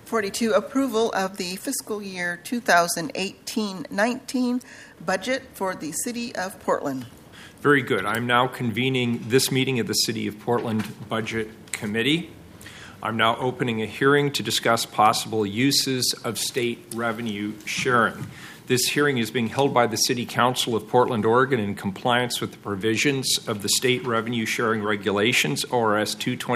42, approval of the fiscal year 2018-19 budget for the City of Portland. Very good. I'm now convening this meeting of the City of Portland Budget Committee. I'm now opening a hearing to discuss possible uses of state revenue sharing. This hearing is being held by the City Council of Portland, Oregon, in compliance with the provisions of the State Revenue Sharing Regulations, ORS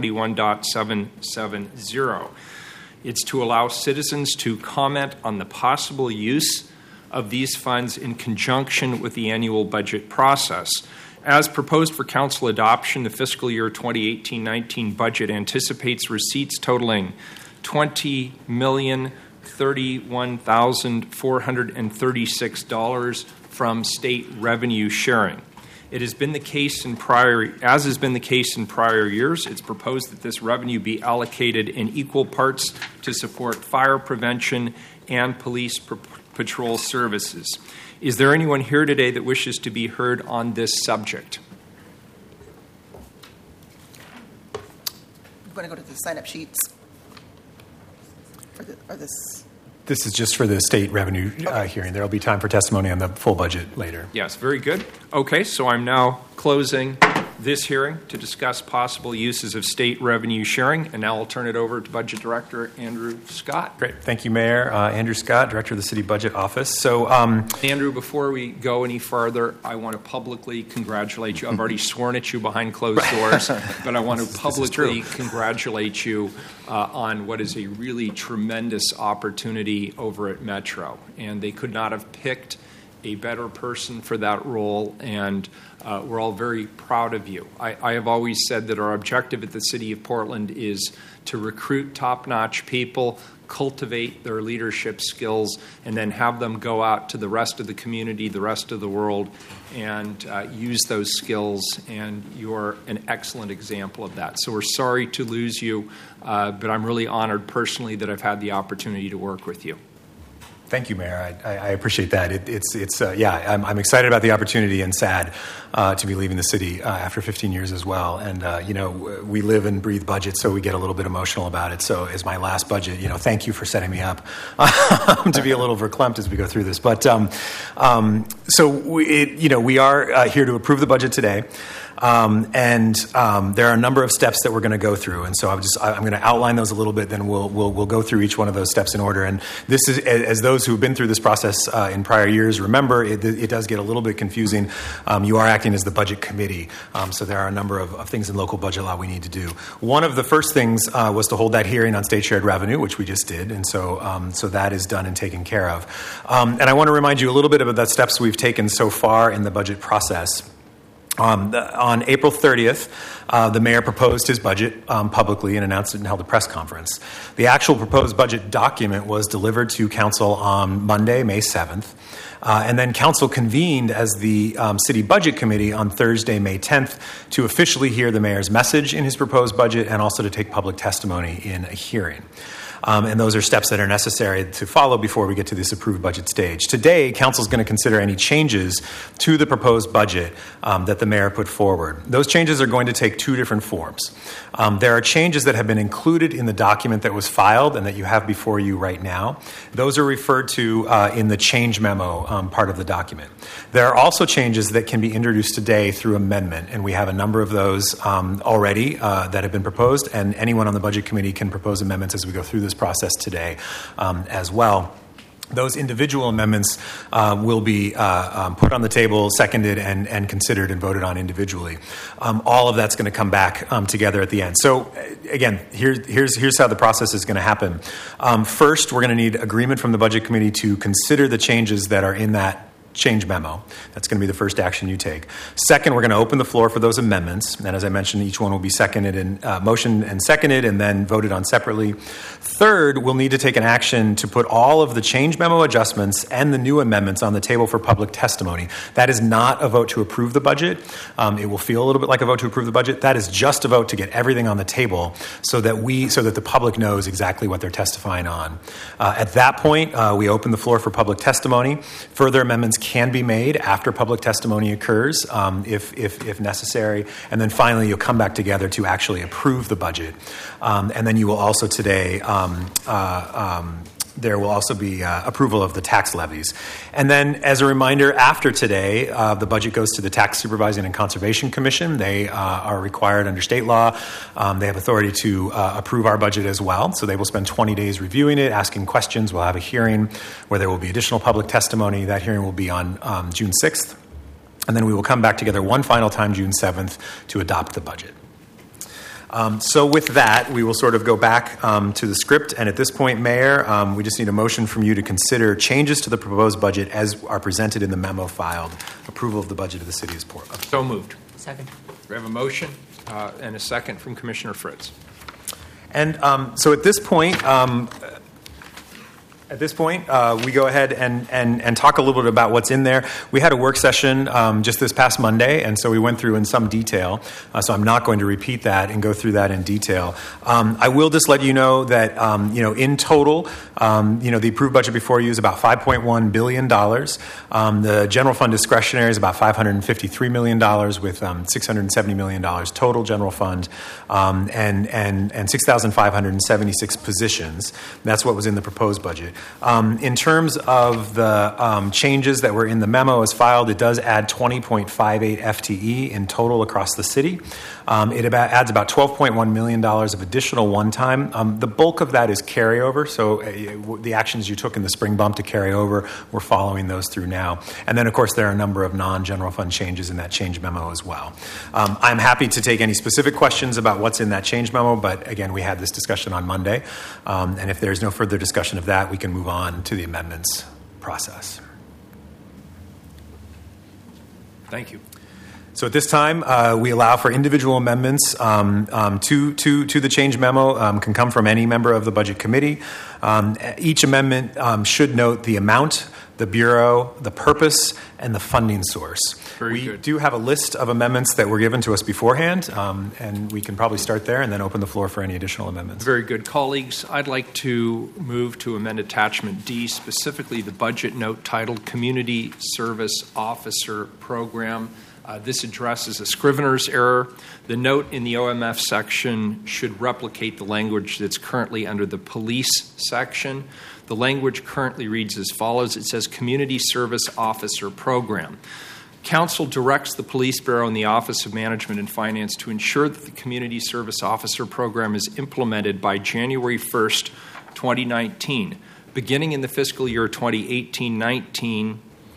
221.770. It's to allow citizens to comment on the possible use of these funds in conjunction with the annual budget process. As proposed for council adoption, the fiscal year 2018-19 budget anticipates receipts totaling $20,031,436 from state revenue sharing. It has been the case in prior years. It's proposed that this revenue be allocated in equal parts to support fire prevention and police patrol services. Is there anyone here today that wishes to be heard on this subject? You want to go to the sign-up sheets for this? This is just for the state revenue hearing. There will be time for testimony on the full budget later. Yes, very good. Okay, so I'm now closing this hearing to discuss possible uses of state revenue sharing, and now I'll turn it over to Budget Director Andrew Scott. Great. Thank you, Mayor. Andrew Scott, Director of the City Budget Office. So, Andrew, before we go any further, I want to publicly congratulate you. I've already sworn at you behind closed doors, but I want to publicly congratulate you on what is a really tremendous opportunity over at Metro. And they could not have picked a better person for that role, and we're all very proud of you. I have always said that our objective at the City of Portland is to recruit top-notch people, cultivate their leadership skills, and then have them go out to the rest of the community, the rest of the world, and use those skills, and you're an excellent example of that. So we're sorry to lose you, but I'm really honored personally that I've had the opportunity to work with you. Thank you, Mayor. I appreciate that. I'm excited about the opportunity and sad to be leaving the city after 15 years as well. And, we live and breathe budget, so we get a little bit emotional about it. So as my last budget, thank you for setting me up to be a little verklempt as we go through this. But we are here to approve the budget today. And there are a number of steps that we're going to go through, and so I'm going to outline those a little bit. Then we'll go through each one of those steps in order. And this is, as those who have been through this process in prior years remember, it does get a little bit confusing. You are acting as the budget committee, so there are a number of things in local budget law we need to do. One of the first things was to hold that hearing on state shared revenue, which we just did, and so that is done and taken care of. And I want to remind you a little bit about the steps we've taken so far in the budget process. On April 30th, the mayor proposed his budget publicly and announced it and held a press conference. The actual proposed budget document was delivered to council on Monday, May 7th. And then council convened as the city budget committee on Thursday, May 10th, to officially hear the mayor's message in his proposed budget and also to take public testimony in a hearing. And those are steps that are necessary to follow before we get to this approved budget stage. Today, council is going to consider any changes to the proposed budget that the mayor put forward. Those changes are going to take two different forms. There are changes that have been included in the document that was filed and that you have before you right now. Those are referred to in the change memo part of the document. There are also changes that can be introduced today through amendment, and we have a number of those already that have been proposed, and anyone on the budget committee can propose amendments as we go through this process today as well. Those individual amendments will be put on the table, seconded, and considered and voted on individually. All of that's going to come back together at the end. So, again, here's how the process is going to happen. First, we're going to need agreement from the Budget Committee to consider the changes that are in that change memo. That's going to be the first action you take. Second, we're going to open the floor for those amendments. And as I mentioned, each one will be seconded and motioned and seconded and then voted on separately. Third, we'll need to take an action to put all of the change memo adjustments and the new amendments on the table for public testimony. That is not a vote to approve the budget. It will feel a little bit like a vote to approve the budget. That is just a vote to get everything on the table so that the public knows exactly what they're testifying on. At that point, we open the floor for public testimony. Further amendments can be made after public testimony occurs, if necessary. And then finally, you'll come back together to actually approve the budget. And then you will also today, there will also be approval of the tax levies. And then, as a reminder, after today, the budget goes to the Tax Supervising and Conservation Commission. They are required under state law. They have authority to approve our budget as well. So they will spend 20 days reviewing it, asking questions. We'll have a hearing where there will be additional public testimony. That hearing will be on June 6th. And then we will come back together one final time, June 7th, to adopt the budget. So with that, we will sort of go back to the script. And at this point, Mayor, we just need a motion from you to consider changes to the proposed budget as are presented in the memo filed. Approval of the budget of the City of Portland. So moved. Second. We have a motion and a second from Commissioner Fritz. And so at this point, we go ahead and talk a little bit about what's in there. We had a work session just this past Monday, and so we went through in some detail. So I'm not going to repeat that and go through that in detail. I will just let you know that in total, the approved budget before you is about $5.1 billion. The general fund discretionary is about $553 million, with $670 million total general fund, and 6,576 positions. That's what was in the proposed budget. In terms of the changes that were in the memo as filed, it does add 20.58 FTE in total across the city. It adds about $12.1 million of additional one-time. The bulk of that is carryover, so the actions you took in the spring bump to carry over, we're following those through now. And then, of course, there are a number of non-general fund changes in that change memo as well. I'm happy to take any specific questions about what's in that change memo, but again, we had this discussion on Monday. And if there's no further discussion of that, we can move on to the amendments process. Thank you. So at this time, we allow for individual amendments to the change memo. Can come from any member of the Budget Committee. Each amendment should note the amount, the Bureau, the purpose, and the funding source. Very good. We do have a list of amendments that were given to us beforehand, and we can probably start there and then open the floor for any additional amendments. Very good. Colleagues, I'd like to move to amend Attachment D, specifically the budget note titled Community Service Officer Program. This addresses a scrivener's error. The note in the OMF section should replicate the language that's currently under the police section. The language currently reads as follows. It says Community Service Officer Program. Council directs the Police Bureau and the Office of Management and Finance to ensure that the Community Service Officer Program is implemented by January 1st, 2019. Beginning in the fiscal year 2018-19,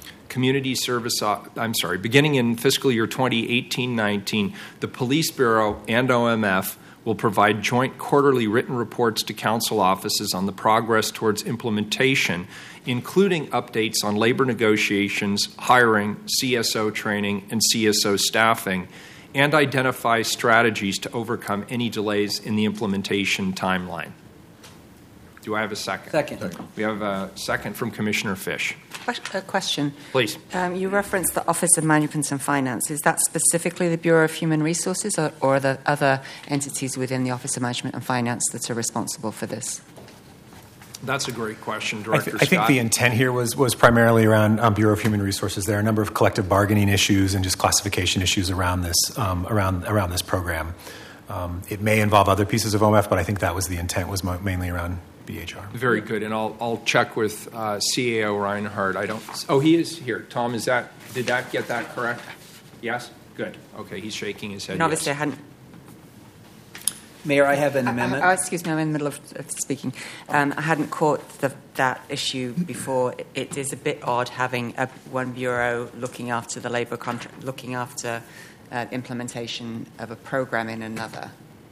beginning in fiscal year 2018-19, the Police Bureau and OMF will provide joint quarterly written reports to council offices on the progress towards implementation, including updates on labor negotiations, hiring, CSO training, and CSO staffing, and identify strategies to overcome any delays in the implementation timeline. Do I have a second? Second. We have a second from Commissioner Fish. A question. Please. You referenced the Office of Management and Finance. Is that specifically the Bureau of Human Resources, or are there other entities within the Office of Management and Finance that are responsible for this? That's a great question, Director Scott. I think the intent here was primarily around Bureau of Human Resources. There are a number of collective bargaining issues and just classification issues around this around this program. It may involve other pieces of OMF, but I think that was the intent, was mainly around BHR. Very good, and I'll check with CAO Reinhardt. He is here. Tom, did that get that correct? Yes? Good. Okay, he's shaking his head. And obviously, yes. I hadn't. Mayor, I have an amendment. Excuse me, I'm in the middle of speaking. I hadn't caught that issue before. It is a bit odd having one bureau looking after the labour contract, looking after implementation of a program in another.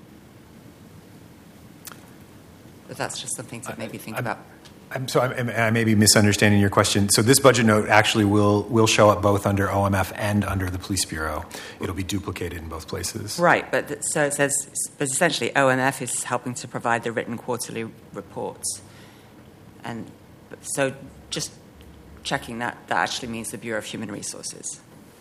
But that's just something to maybe think about. I may be misunderstanding your question. So this budget note actually will show up both under OMF and under the Police Bureau. It'll be duplicated in both places. Right, but so it says, but essentially OMF is helping to provide the written quarterly reports. And so just checking that actually means the Bureau of Human Resources.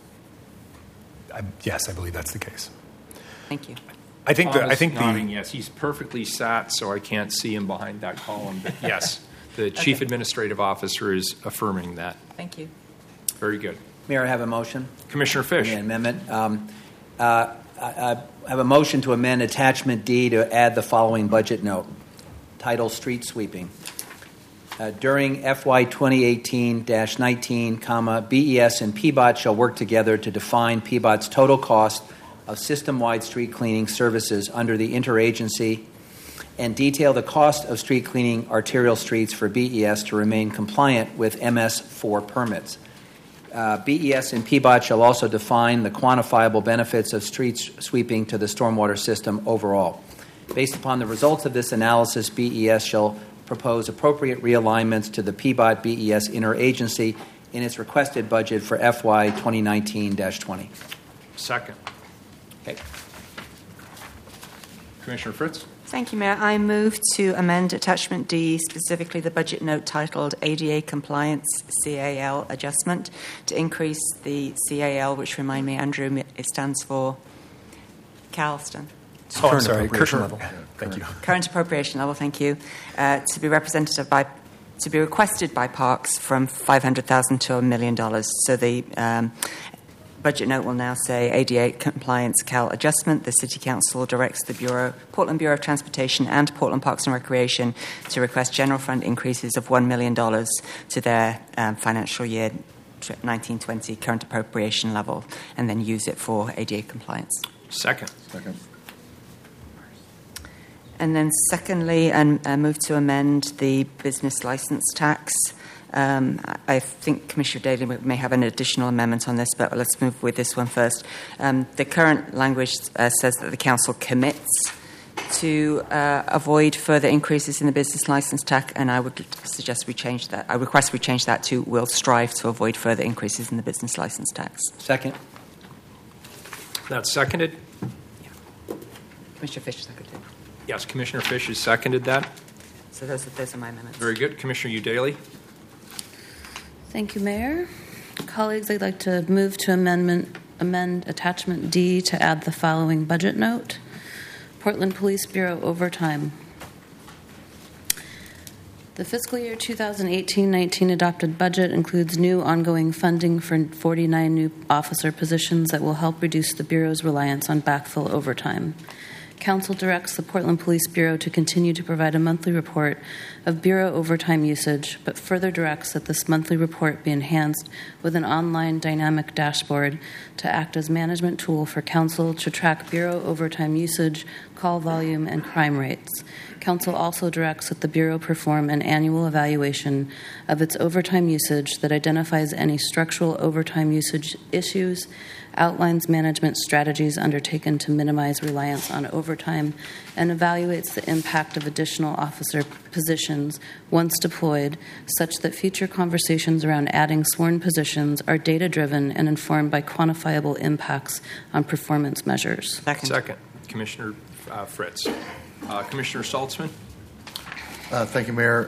Yes, I believe that's the case. Thank you. I think nodding yes. He's perfectly sat, so I can't see him behind that column. But yes, the Chief Administrative Officer is affirming that. Thank you. Very good. Mayor, I have a motion. Commissioner Fish. An amendment. I have a motion to amend Attachment D to add the following budget note. Title, Street Sweeping. During FY 2018-19, BES and PBOT shall work together to define PBOT's total cost of system-wide street cleaning services under the interagency and detail the cost of street cleaning arterial streets for BES to remain compliant with MS4 permits. BES and PBOT shall also define the quantifiable benefits of street sweeping to the stormwater system overall. Based upon the results of this analysis, BES shall propose appropriate realignments to the PBOT-BES interagency in its requested budget for FY 2019-20. Second. Okay. Commissioner Fritz. Thank you, Mayor. I move to amend Attachment D, specifically the budget note titled ADA Compliance CAL Adjustment, to increase the CAL, which, remind me, Andrew, it stands for Carlston. Oh, I'm sorry. Current level. Thank you. Current appropriation level, thank you, to be requested by Parks from $500,000 to $1 million. So the budget note will now say ADA Compliance CAL Adjustment. The City Council directs the Portland Bureau of Transportation and Portland Parks and Recreation to request general fund increases of $1 million to their financial year 1920 current appropriation level, and then use it for ADA compliance. Second. And then secondly, I move to amend the business license tax. I think Commissioner Daly may have an additional amendment on this, but let's move with this one first. The current language says that the Council commits to avoid further increases in the business license tax, and I would suggest we change that. I request we change that to will strive to avoid further increases in the business license tax. Second. That's seconded? Commissioner Fish seconded. Yes, Commissioner Fish has seconded that. So those are my amendments. Very good. Commissioner Daly. Thank you, Mayor. Colleagues, I'd like to move to amend Attachment D to add the following budget note. Portland Police Bureau overtime. The fiscal year 2018-19 adopted budget includes new ongoing funding for 49 new officer positions that will help reduce the Bureau's reliance on backfill overtime. Council directs the Portland Police Bureau to continue to provide a monthly report of Bureau overtime usage, but further directs that this monthly report be enhanced with an online dynamic dashboard to act as management tool for Council to track Bureau overtime usage, call volume, and crime rates. Council also directs that the Bureau perform an annual evaluation of its overtime usage that identifies any structural overtime usage issues, outlines management strategies undertaken to minimize reliance on overtime, and evaluates the impact of additional officer positions once deployed, such that future conversations around adding sworn positions are data-driven and informed by quantifiable impacts on performance measures. Second. Commissioner Fritz. Commissioner Saltzman. Thank you, Mayor.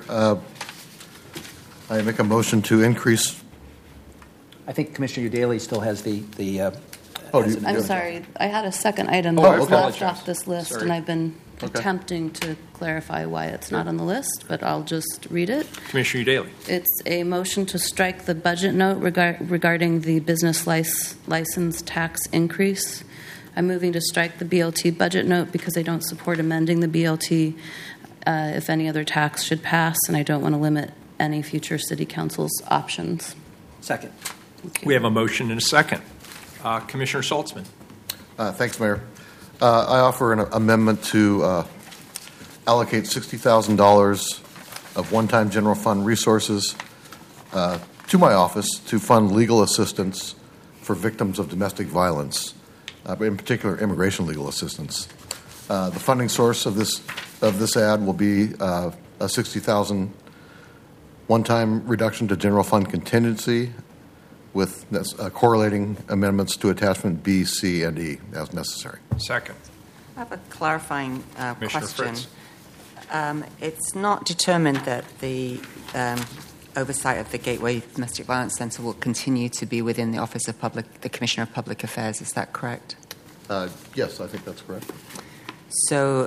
I make a motion to increase. I think Commissioner Daly still has I'm sorry. I had a second item I that was apologize. left off this list, Sorry. and I've been attempting to clarify why it's not on the list, but I'll just read it. Commissioner Daly. It's a motion to strike the budget note regarding the business license tax increase. I'm moving to strike the BLT budget note because I don't support amending the BLT if any other tax should pass, and I don't want to limit any future City Council's options. Second. We have a motion and a second. Commissioner Saltzman. Thanks, Mayor. I offer an amendment to allocate $60,000 of one-time general fund resources to my office to fund legal assistance for victims of domestic violence, but in particular, immigration legal assistance. The funding source of this ad will be a $60,000 one-time reduction to general fund contingency, with correlating amendments to attachment B, C, and E as necessary. Second. I have a clarifying Commissioner question. Fritz. It's not determined that the oversight of the Gateway Domestic Violence Centre will continue to be within the Office of the Commissioner of Public Affairs. Is that correct? Yes, I think that's correct. So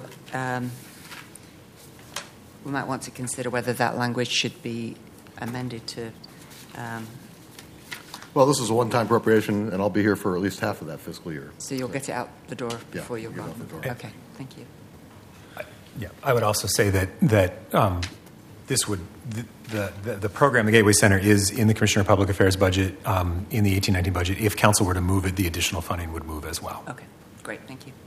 we might want to consider whether that language should be amended to. Well, this is a one-time appropriation, and I'll be here for at least half of that fiscal year. So you'll get it out the door before you're get it gone? out the door. Okay, thank you. Yeah, I would also say that this would the program, the Gateway Center, is in the Commissioner of Public Affairs budget in the 1819 budget. If council were to move it, the additional funding would move as well. Okay, great, thank you.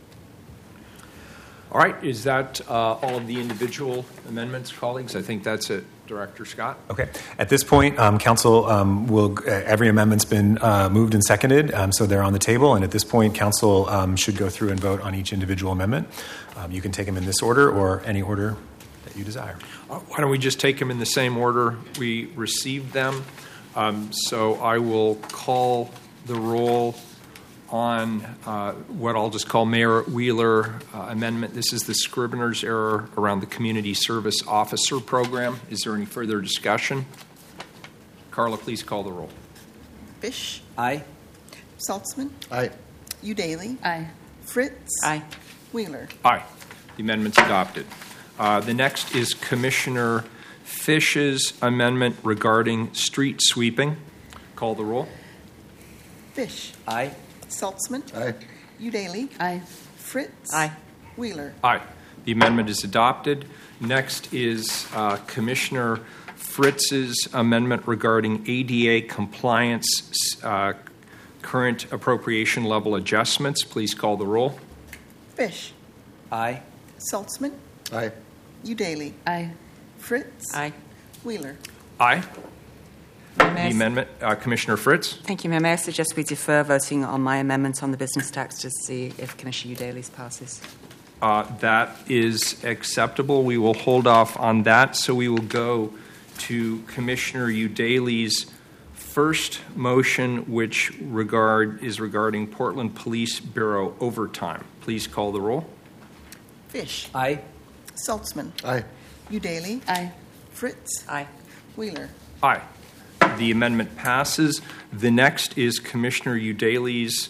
All right, is that all of the individual amendments, colleagues? I think that's it. Director Scott? Okay. At this point, council will every amendment's been moved and seconded, so they're on the table. And at this point, council should go through and vote on each individual amendment. You can take them in this order or any order that you desire. Why don't we just take them in the same order we received them? So I will call the roll on what I'll just call Mayor Wheeler amendment. This is the Scrivener's error around the Community Service Officer Program. Is there any further discussion? Carla, please call the roll. Fish, Aye. Saltzman, Aye. Udaly, Aye. Fritz, Aye. Wheeler. Aye. The amendment's adopted. The next is Commissioner Fish's amendment regarding street sweeping. Call the roll. Fish, Aye. Saltzman, Aye. Udaly, Aye. Fritz, Aye. Wheeler. Aye. The amendment is adopted. Next is Commissioner Fritz's amendment regarding ADA compliance current appropriation level adjustments. Please call the roll. Fish, Aye. Saltzman, Aye. Udaly, Aye. Fritz, Aye. Wheeler. Aye. May The I- amendment, Commissioner Fritz? Thank you, Mayor. May I suggest we defer voting on my amendment on the business tax to see if Commissioner Udaly's passes? That is acceptable. We will hold off on that. So we will go to Commissioner Udaly's first motion, which is regarding Portland Police Bureau overtime. Please call the roll. Fish, Aye. Saltzman, Aye. Udaly, Aye. Fritz, Aye. Wheeler. Aye. The amendment passes. The next is Commissioner Udaly's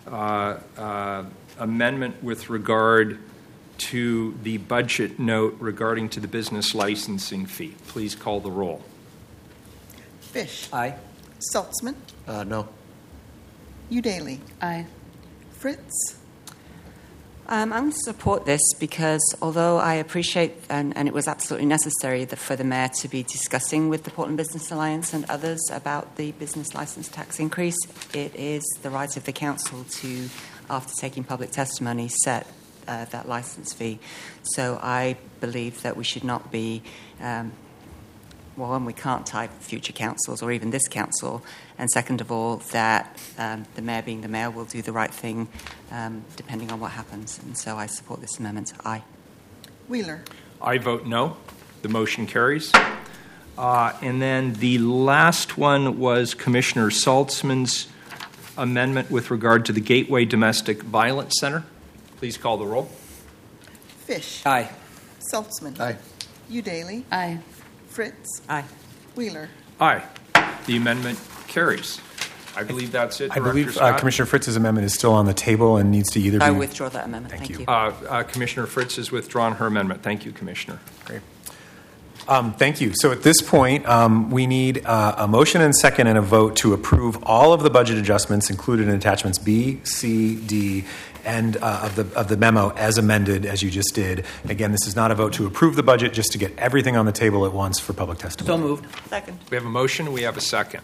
amendment with regard to the budget note regarding to the business licensing fee. Please call the roll. Fish, Aye. Saltzman, No. Udaly, Aye. Fritz, I'm going to support this because although I appreciate, and it was absolutely necessary for the Mayor to be discussing with the Portland Business Alliance and others about the business license tax increase, it is the right of the council to, after taking public testimony, set that license fee. So I believe that we should not be, one, we can't tie future councils or even this council, and second of all, that the Mayor being the Mayor will do the right thing depending on what happens. And so I support this amendment. Aye. Wheeler. I vote no. The motion carries. And then the last one was Commissioner Saltzman's amendment with regard to the Gateway Domestic Violence Center. Please call the roll. Fish, Aye. Saltzman, Aye. Udaly, Aye. Fritz, Aye. Wheeler. Aye. The amendment carries. I believe that's it, I Director believe Scott. Commissioner Fritz's amendment is still on the table and needs to either be. I withdraw that amendment. Thank Thank you. you. Commissioner Fritz has withdrawn her amendment. Thank you, Commissioner. Great. Thank you. So at this point, we need a motion and second and a vote to approve all of the budget adjustments included in attachments B, C, D, and of the memo as amended, as you just did. Again, this is not a vote to approve the budget, just to get everything on the table at once for public testimony. So moved. Second. We have a motion. We have a second.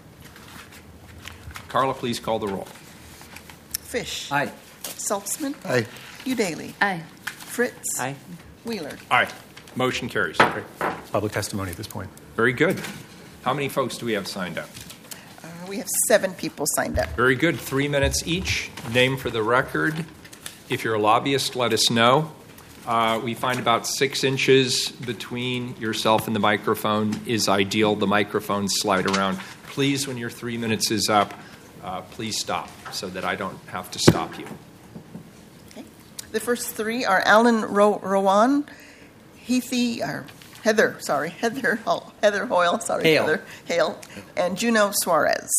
Carla, please call the roll. Fish, Aye. Saltzman, Aye. Udaly, Aye. Fritz, Aye. Wheeler. Aye. Motion carries. Public testimony at this point. Very good. How many folks do we have signed up? We have 7 people signed up. Very good. 3 minutes each. Name for the record. If you're a lobbyist, let us know. We find about 6 inches between yourself and the microphone is ideal. The microphones slide around. Please, when your 3 minutes is up, please stop so that I don't have to stop you. Okay. The first 3 are Alan Rowan, Heather Hoyle, Hale. Heather Hale, and Juno Suarez.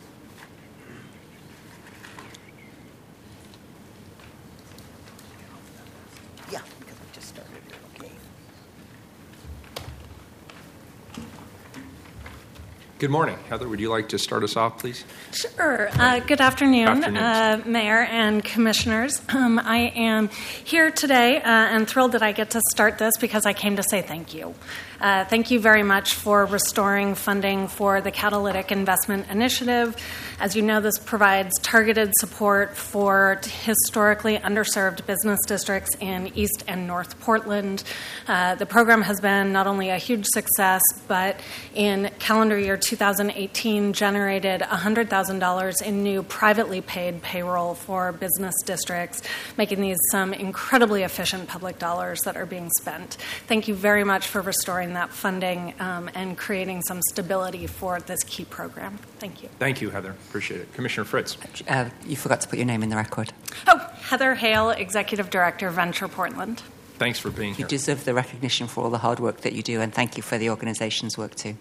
Yeah, because we just started. Okay. Good morning. Heather, would you like to start us off, please? Sure. Good afternoon, Afternoon. Mayor and Commissioners. I am here today and thrilled that I get to start this because I came to say thank you. Thank you very much for restoring funding for the Catalytic Investment Initiative. As you know, this provides targeted support for historically underserved business districts in East and North Portland. The program has been not only a huge success, but in calendar year 2018 generated $100,000 in new privately paid payroll for business districts, making these some incredibly efficient public dollars that are being spent. Thank you very much for restoring that funding and creating some stability for this key program. Thank you. Thank you, Heather. Appreciate it. Commissioner Fritz. You forgot to put your name in the record. Oh, Heather Hale, Executive Director, Venture Portland. Thanks for being here. You deserve the recognition for all the hard work that you do, and thank you for the organization's work too.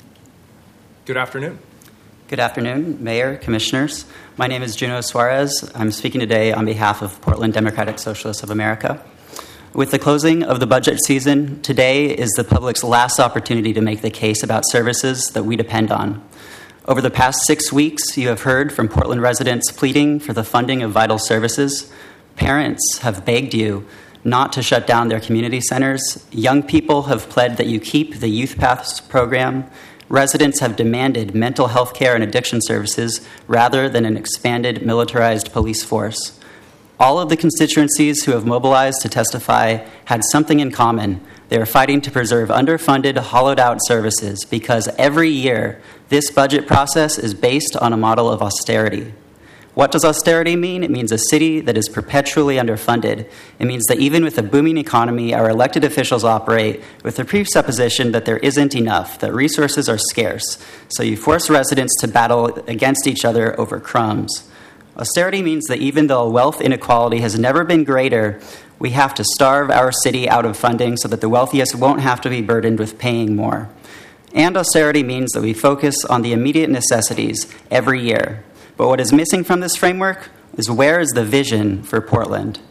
Good afternoon. Good afternoon, Mayor, Commissioners. My name is Juno Suarez. I'm speaking today on behalf of Portland Democratic Socialists of America. With the closing of the budget season, today is the public's last opportunity to make the case about services that we depend on. Over the past 6 weeks, you have heard from Portland residents pleading for the funding of vital services. Parents have begged you not to shut down their community centers. Young people have pled that you keep the Youth Paths program. Residents have demanded mental health care and addiction services rather than an expanded militarized police force. All of the constituencies who have mobilized to testify had something in common. They are fighting to preserve underfunded, hollowed-out services because every year this budget process is based on a model of austerity. What does austerity mean? It means a city that is perpetually underfunded. It means that even with a booming economy, our elected officials operate with the presupposition that there isn't enough, that resources are scarce. So you force residents to battle against each other over crumbs. Austerity means that even though wealth inequality has never been greater, we have to starve our city out of funding so that the wealthiest won't have to be burdened with paying more. And austerity means that we focus on the immediate necessities every year. But what is missing from this framework is where is the vision for Portland?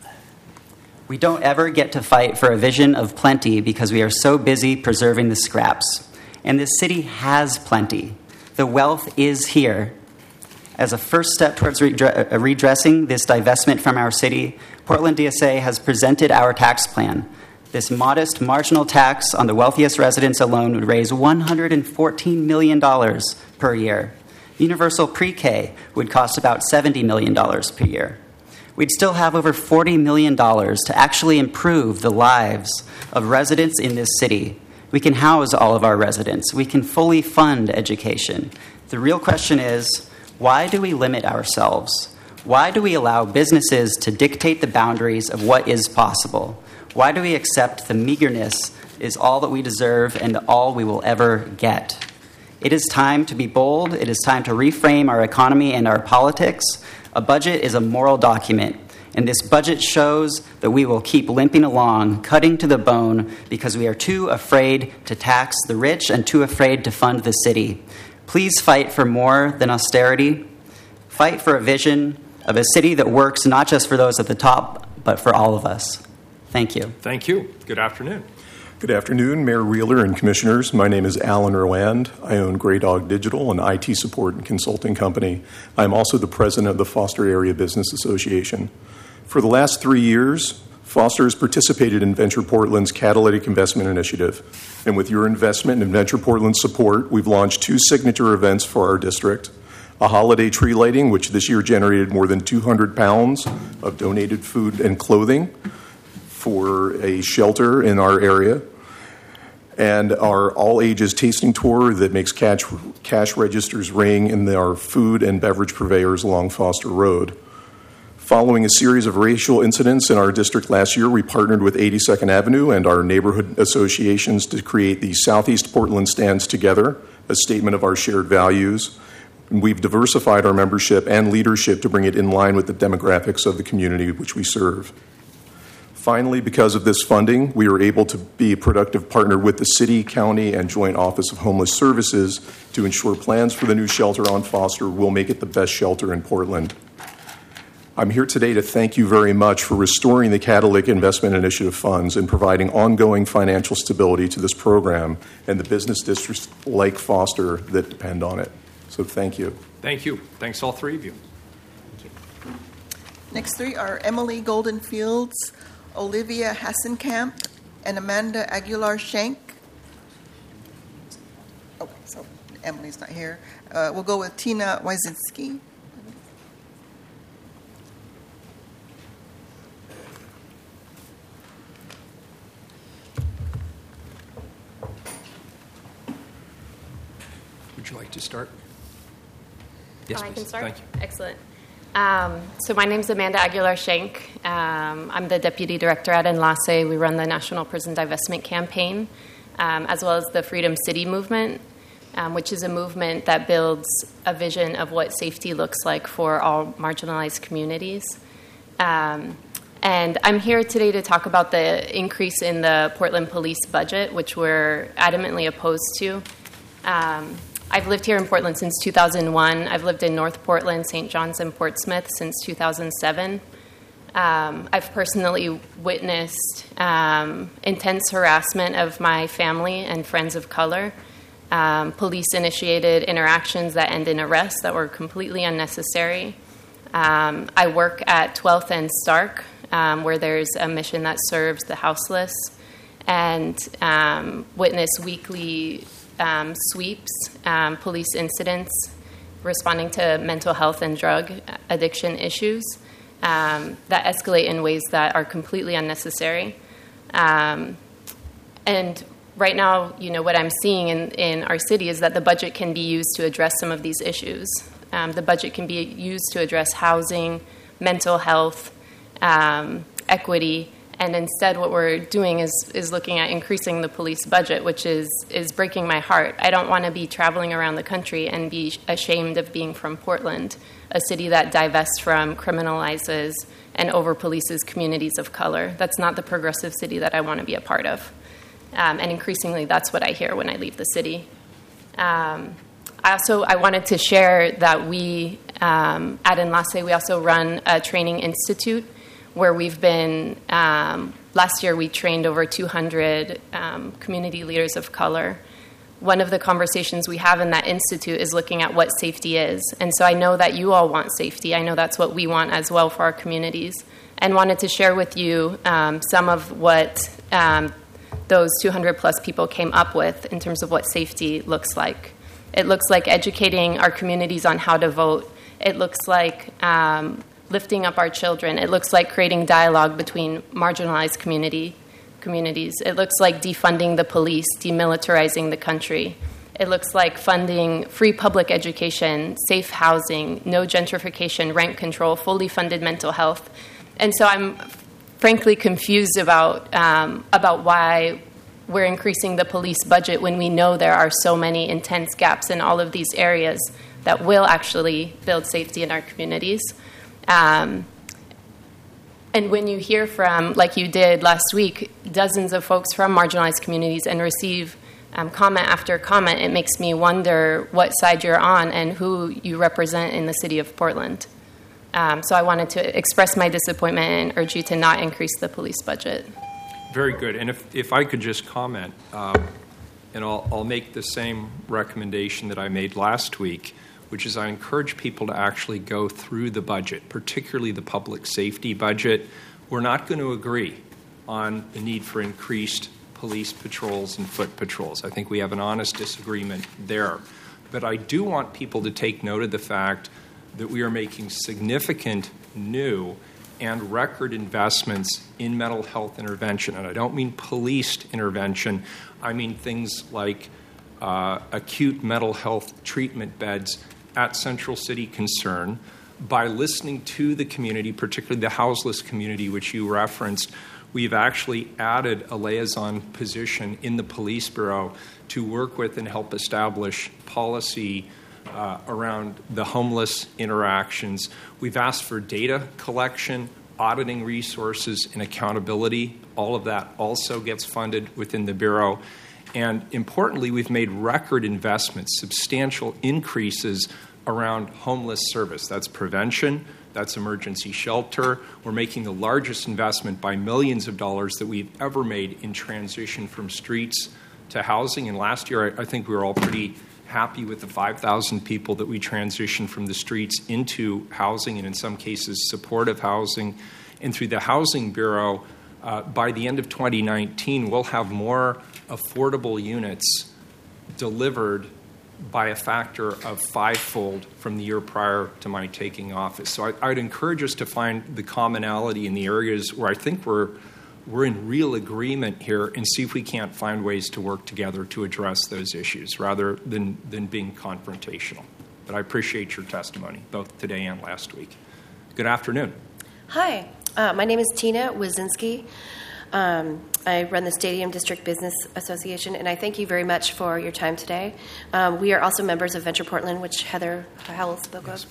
We don't ever get to fight for a vision of plenty because we are so busy preserving the scraps. And this city has plenty. The wealth is here. As a first step towards redressing this divestment from our city, Portland DSA has presented our tax plan. This modest marginal tax on the wealthiest residents alone would raise $114 million per year. Universal pre-K would cost about $70 million per year. We'd still have over $40 million to actually improve the lives of residents in this city. We can house all of our residents. We can fully fund education. The real question is, why do we limit ourselves? Why do we allow businesses to dictate the boundaries of what is possible? Why do we accept the meagerness is all that we deserve and all we will ever get? It is time to be bold. It is time to reframe our economy and our politics. A budget is a moral document, and this budget shows that we will keep limping along, cutting to the bone, because we are too afraid to tax the rich and too afraid to fund the city. Please fight for more than austerity. Fight for a vision of a city that works not just for those at the top, but for all of us. Thank you. Thank you. Good afternoon. Good afternoon, Mayor Wheeler and Commissioners. My name is Alan Rowand. I own Grey Dog Digital, an IT support and consulting company. I'm also the president of the Foster Area Business Association. For the last 3 years, Foster has participated in Venture Portland's Catalytic Investment Initiative. And with your investment and Venture Portland's support, we've launched 2 signature events for our district. A holiday tree lighting, which this year generated more than 200 pounds of donated food and clothing for a shelter in our area. And our all-ages tasting tour that makes cash registers ring in our food and beverage purveyors along Foster Road. Following a series of racial incidents in our district last year, we partnered with 82nd Avenue and our neighborhood associations to create the Southeast Portland Stands Together, a statement of our shared values. And we've diversified our membership and leadership to bring it in line with the demographics of the community which we serve. Finally, because of this funding, we are able to be a productive partner with the City, County, and Joint Office of Homeless Services to ensure plans for the new shelter on Foster will make it the best shelter in Portland. I'm here today to thank you very much for restoring the Catalytic Investment Initiative funds and providing ongoing financial stability to this program and the business districts like Foster that depend on it. So thank you. Thank you. Thanks, all three of you. Next three are Emily Goldenfields, Olivia Hassenkamp, and Amanda Aguilar-Shank. Okay, so Emily's not here. We'll go with Tina Wyszynski. Would you like to start? Yes, I please. can start? Thank you. Excellent. So my name is Amanda Aguilar-Shank. I'm the Deputy Director at Enlace. We run the National Prison Divestment Campaign, as well as the Freedom City Movement, which is a movement that builds a vision of what safety looks like for all marginalized communities. And I'm here today to talk about the increase in the Portland Police budget, which we're adamantly opposed to. I've lived here in Portland since 2001. I've lived in North Portland, St. John's, and Portsmouth since 2007. I've personally witnessed intense harassment of my family and friends of color, police-initiated interactions that end in arrests that were completely unnecessary. I work at 12th and Stark, where there's a mission that serves the houseless, and witness weekly sweeps, police incidents responding to mental health and drug addiction issues that escalate in ways that are completely unnecessary. And right now, what I'm seeing in our city is that the budget can be used to address some of these issues. The budget can be used to address housing, mental health, equity, and instead what we're doing is looking at increasing the police budget, which is breaking my heart. I don't want to be traveling around the country and be ashamed of being from Portland, a city that divests from, criminalizes, and over-polices communities of color. That's not the progressive city that I want to be a part of. And increasingly, that's what I hear when I leave the city. I wanted to share that we, at Enlace, we also run a training institute where we've been, last year we trained over 200 community leaders of color. One of the conversations we have in that institute is looking at what safety is. And so I know that you all want safety. I know that's what we want as well for our communities. And wanted to share with you some of what those 200 plus people came up with in terms of what safety looks like. It looks like educating our communities on how to vote. It looks like lifting up our children. It looks like creating dialogue between marginalized communities. It looks like defunding the police, demilitarizing the country. It looks like funding free public education, safe housing, no gentrification, rent control, fully funded mental health. And so I'm frankly confused about why we're increasing the police budget when we know there are so many intense gaps in all of these areas that will actually build safety in our communities. And when you hear from, like you did last week, dozens of folks from marginalized communities and receive comment after comment, it makes me wonder what side you're on and who you represent in the city of Portland. So I wanted to express my disappointment and urge you to not increase the police budget. Very good. And if I could just comment, and I'll make the same recommendation that I made last week, which is I encourage people to actually go through the budget, particularly the public safety budget. We're not going to agree on the need for increased police patrols and foot patrols. I think we have an honest disagreement there. But I do want people to take note of the fact that we are making significant new and record investments in mental health intervention. And I don't mean policed intervention. I mean things like acute mental health treatment beds at Central City Concern. By listening to the community, particularly the houseless community, which you referenced, we've actually added a liaison position in the Police Bureau to work with and help establish policy around the homeless interactions. We've asked for data collection, auditing resources, and accountability. All of that also gets funded within the Bureau. And importantly, we've made record investments, substantial increases around homeless service. That's prevention, That's emergency shelter. We're making the largest investment by millions of dollars that we've ever made in transition from streets to housing. And last year, I think we were all pretty happy with the 5,000 people that we transitioned from the streets into housing, and in some cases supportive housing. And through the Housing Bureau, by the end of 2019, we'll have more affordable units delivered by a factor of 5-fold from the year prior to my taking office. So I'd encourage us to find the commonality in the areas where I think we're in real agreement here, and see if we can't find ways to work together to address those issues rather than being confrontational. But I appreciate your testimony, both today and last week. Good afternoon. Hi, my name is Tina Wazinski. I run the Stadium District Business Association, and I thank you very much for your time today. We are also members of Venture Portland, which Heather Howell spoke of.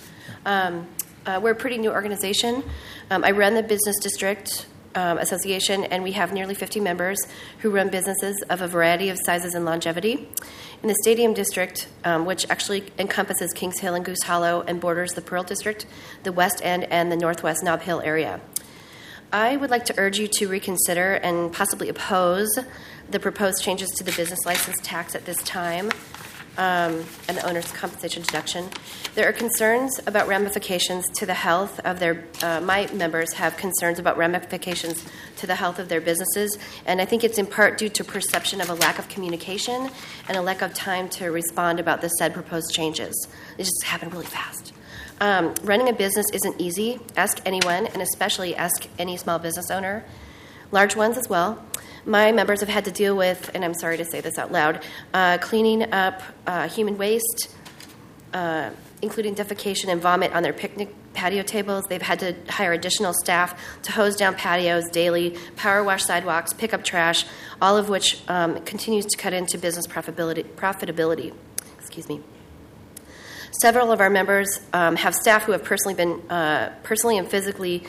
We're a pretty new organization. I run the Business District Association, and we have nearly 50 members who run businesses of a variety of sizes and longevity. In the Stadium District, which actually encompasses Kings Hill and Goose Hollow and borders the Pearl District, the West End, and the Northwest Nob Hill area. I would like to urge you to reconsider and possibly oppose the proposed changes to the business license tax at this time and the owner's compensation deduction. There are concerns about ramifications to the health of their, my members have concerns about ramifications to the health of their businesses, and I think it's in part due to perception of a lack of communication and a lack of time to respond about the said proposed changes. They just happen really fast. Running a business isn't easy. Ask anyone, and especially ask any small business owner, large ones as well. My members have had to deal with, and I'm sorry to say this out loud, cleaning up human waste, including defecation and vomit on their picnic patio tables. They've had to hire additional staff to hose down patios daily, power wash sidewalks, pick up trash, all of which continues to cut into business profitability. Excuse me. Several of our members have staff who have personally and physically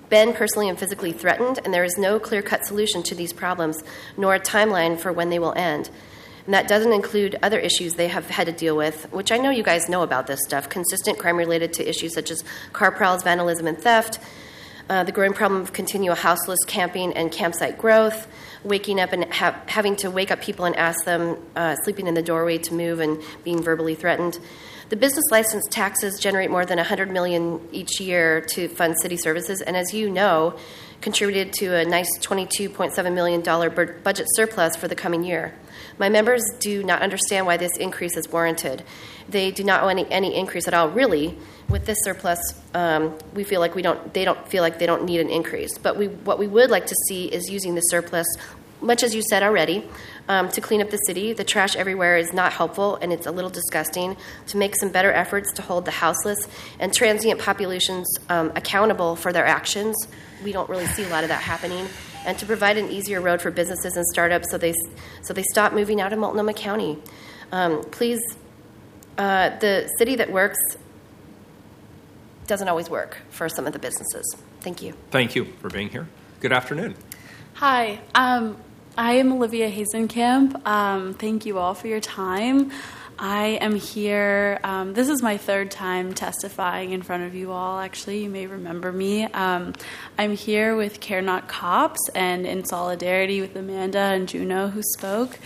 threatened, and there is no clear-cut solution to these problems, nor a timeline for when they will end. And that doesn't include other issues they have had to deal with, which I know you guys know about this stuff, consistent crime related to issues such as car prowls, vandalism, and theft, the growing problem of continual houseless camping and campsite growth, waking up and having to wake up people and ask them, sleeping in the doorway, to move, and being verbally threatened. The business license taxes generate more than $100 million each year to fund city services, and as you know, contributed to a nice $22.7 million budget surplus for the coming year. My members do not understand why this increase is warranted. They do not want any increase at all, really. With this surplus, we feel like they don't feel like they don't need an increase. But what we would like to see is using the surplus, much as you said already, to clean up the city. The trash everywhere is not helpful, and it's a little disgusting. To make some better efforts to hold the houseless and transient populations accountable for their actions. We don't really see a lot of that happening. And to provide an easier road for businesses and startups so they stop moving out of Multnomah County. Please, the city that works doesn't always work for some of the businesses. Thank you. Thank you for being here. Good afternoon. Hi, I am Olivia Hazenkamp. Thank you all for your time. I am here. This is my third time testifying in front of you all, actually. You may remember me. I'm here with Care Not Cops and in solidarity with Amanda and Juno, who spoke.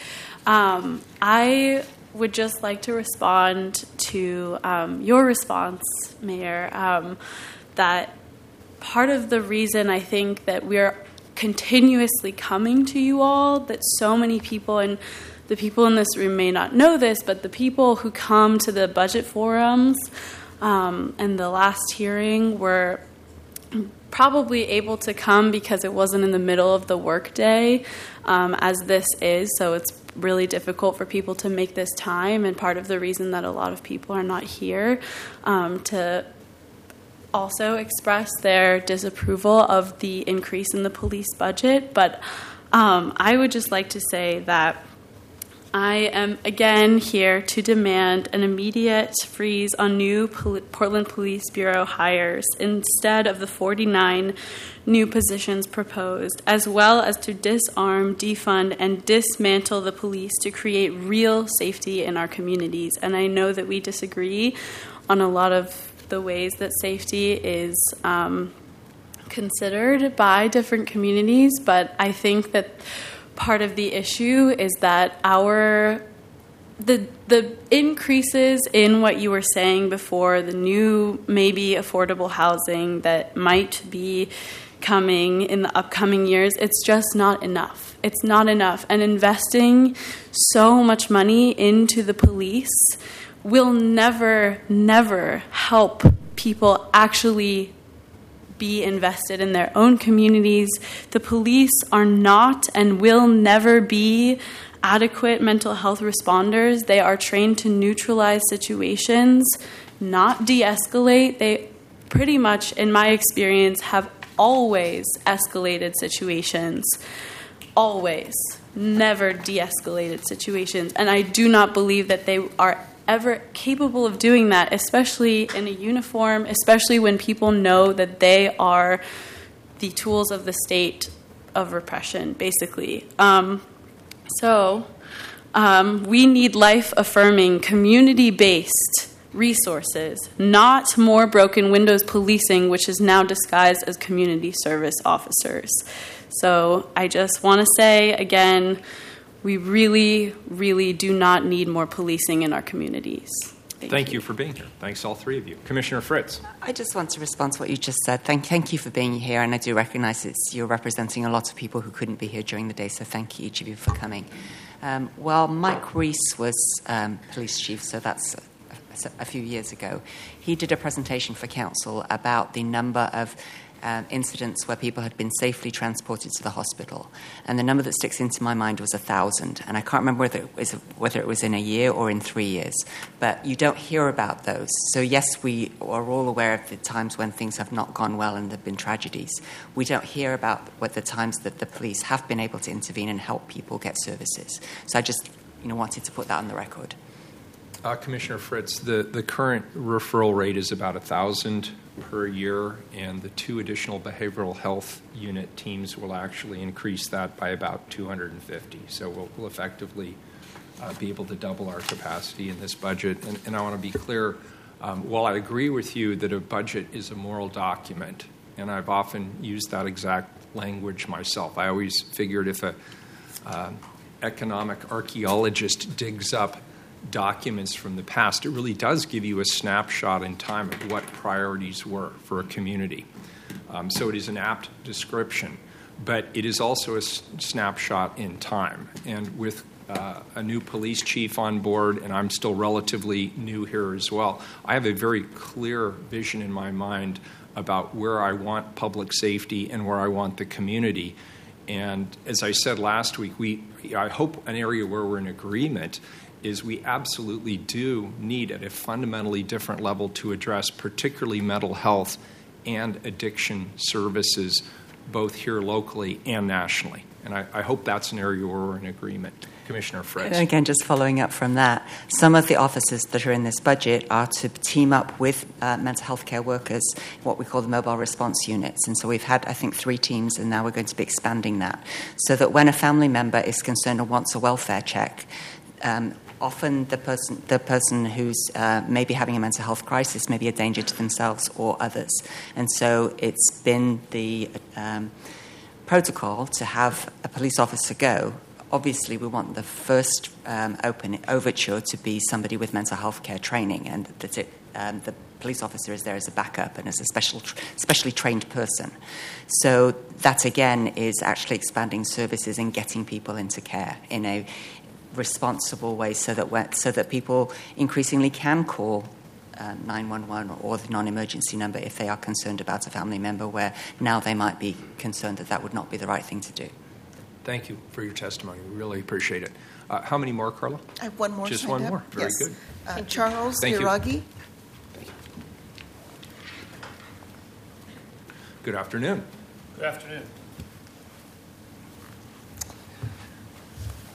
I would just like to respond to your response, Mayor, that part of the reason I think that we're continuously coming to you all, that so many people, and the people in this room may not know this, but the people who come to the budget forums and the last hearing were probably able to come because it wasn't in the middle of the workday, as this is, so it's really difficult for people to make this time, and part of the reason that a lot of people are not here to also express their disapproval of the increase in the police budget. But I would just like to say that I am again here to demand an immediate freeze on new Portland Police Bureau hires instead of the 49 new positions proposed, as well as to disarm, defund, and dismantle the police to create real safety in our communities. And I know that we disagree on a lot of the ways that safety is considered by different communities, but I think that part of the issue is that the increases in what you were saying before, the new maybe affordable housing that might be coming in the upcoming years, it's just not enough. It's not enough. And investing so much money into the police will never, never help people actually be invested in their own communities. The police are not and will never be adequate mental health responders. They are trained to neutralize situations, not de-escalate. They pretty much, in my experience, have always escalated situations. Always. Never de-escalated situations. And I do not believe that they are ever capable of doing that, especially in a uniform, especially when people know that they are the tools of the state of repression, basically. We need life-affirming, community-based resources, not more broken windows policing, which is now disguised as community service officers. So I just want to say, again, we really, really do not need more policing in our communities. Thank you for being here. Thanks, all three of you. Commissioner Fritz. I just want to respond to what you just said. Thank you for being here, and I do recognize you're representing a lot of people who couldn't be here during the day, so thank you, each of you, for coming. Mike Reese was police chief, so that's a few years ago. He did a presentation for council about the number of incidents where people had been safely transported to the hospital, and the number that sticks into my mind was 1,000. And I can't remember whether it was in a year or in 3 years, but you don't hear about those. So yes, we are all aware of the times when things have not gone well and there have been tragedies. We don't hear about what the times that the police have been able to intervene and help people get services. So I just wanted to put that on the record. Commissioner Fritz, the current referral rate is about 1,000 per year, and the 2 additional behavioral health unit teams will actually increase that by about 250. So we'll effectively be able to double our capacity in this budget. And I want to be clear, while I agree with you that a budget is a moral document, and I've often used that exact language myself, I always figured if a economic archaeologist digs up documents from the past, it really does give you a snapshot in time of what priorities were for a community. So it is an apt description, but it is also a snapshot in time. And with a new police chief on board, and I'm still relatively new here as well, I have a very clear vision in my mind about where I want public safety and where I want the community. And as I said last week, I hope an area where we're in agreement is we absolutely do need at a fundamentally different level to address particularly mental health and addiction services, both here locally and nationally. And I hope that's an area where we're in agreement. Commissioner Fritz. And again, just following up from that, some of the officers that are in this budget are to team up with mental health care workers, what we call the mobile response units. And so we've had, I think, 3 teams, and now we're going to be expanding that, so that when a family member is concerned or wants a welfare check, often the person who's maybe having a mental health crisis may be a danger to themselves or others. And so it's been the protocol to have a police officer go. Obviously, we want the first overture to be somebody with mental health care training, and that the police officer is there as a backup and as a specially trained person. So that, again, is actually expanding services and getting people into care in a responsible way, so that people increasingly can call 911 or the non-emergency number if they are concerned about a family member, where now they might be concerned that would not be the right thing to do. Thank you for your testimony. We really appreciate it. How many more, Carla? I have one more. Just one more. Very good. Charles Thank you. Iragi. Thank you. Good afternoon. Good afternoon.